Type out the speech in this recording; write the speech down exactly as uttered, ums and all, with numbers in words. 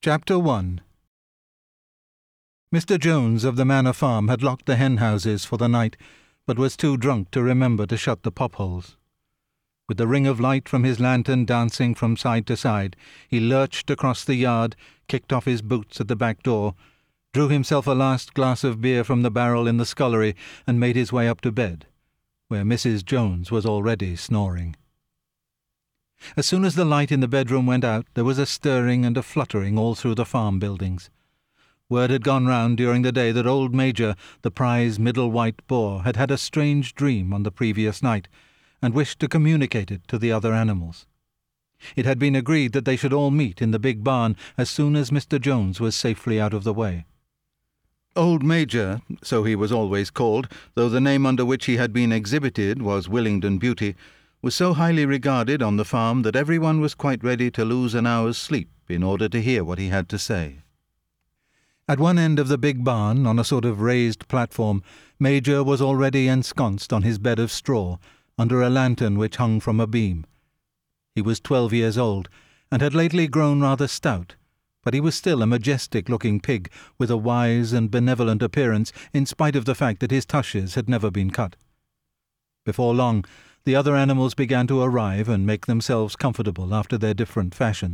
Chapter one. Mister Jones of the Manor Farm had locked the hen-houses for the night, but was too drunk to remember to shut the pop-holes. With the ring of light from his lantern dancing from side to side, he lurched across the yard, kicked off his boots at the back door, drew himself a last glass of beer from the barrel in the scullery, and made his way up to bed, where Missus Jones was already snoring. As soon as the light in the bedroom went out, there was a stirring and a fluttering all through the farm buildings. Word had gone round during the day that old Major, the prize middle white boar, had had a strange dream on the previous night, and wished to communicate it to the other animals. It had been agreed that they should all meet in the big barn as soon as Mister Jones was safely out of the way. Old Major, so he was always called, though the name under which he had been exhibited was Willingdon Beauty, was so highly regarded on the farm that everyone was quite ready to lose an hour's sleep in order to hear what he had to say. At one end of the big barn, on a sort of raised platform, Major was already ensconced on his bed of straw, under a lantern which hung from a beam. He was twelve years old, and had lately grown rather stout, but he was still a majestic-looking pig, with a wise and benevolent appearance, in spite of the fact that his tushes had never been cut. Before long, the other animals began to arrive and make themselves comfortable after their different fashions.